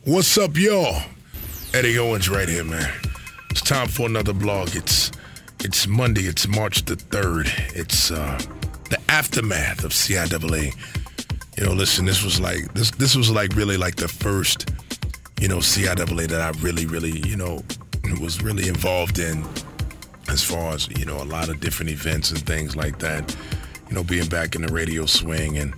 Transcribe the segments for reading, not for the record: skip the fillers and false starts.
What's up, y'all? Eddie Owens right here, man. It's time for another blog. It's Monday. It's March the 3rd. It's the aftermath of CIAA. You know, listen, this was like really like the first, CIAA that I really, was really involved in as far as, a lot of different events and things like that. Being back in the radio swing and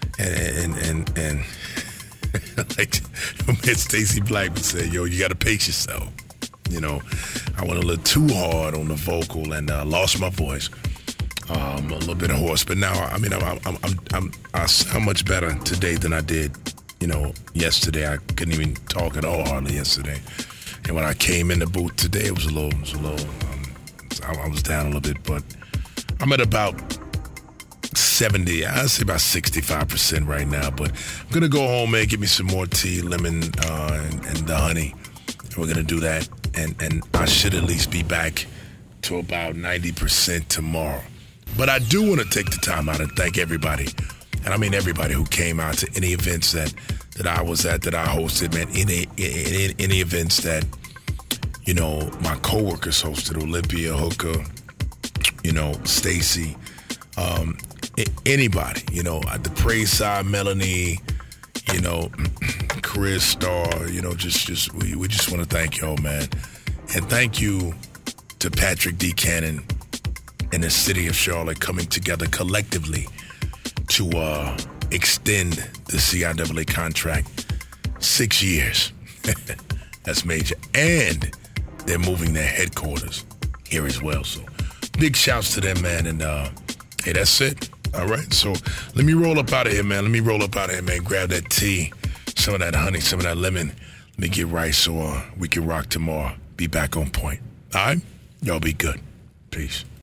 like Stacey Blackman said, you got to pace yourself. I went a little too hard on the vocal and lost my voice. A little bit hoarse, but now I sound much better today than I did, yesterday. I couldn't even talk at all hardly yesterday. And when I came in the booth today, it was a little. I was down a little bit, but I'm at about 70, I'd say about 65% right now, but I'm going to go home and get me some more tea, lemon, and the honey. And we're going to do that, and I should at least be back to about 90% tomorrow. But I do want to take the time out and thank everybody, and I mean everybody who came out to any events that I was at, that I hosted, man, any events that, my coworkers hosted, Olympia, Hooker, Stacy, anybody, at the praise side, Melanie, Chris Starr, we just want to thank y'all, man. And thank you to Patrick D. Cannon and the city of Charlotte coming together collectively to extend the CIAA contract 6 years. That's major. And they're moving their headquarters here as well. So big shouts to them, man. And hey, that's it. All right, so let me roll up out of here, man. Grab that tea, some of that honey, some of that lemon. Let me get right so we can rock tomorrow. Be back on point. All right? Y'all be good. Peace.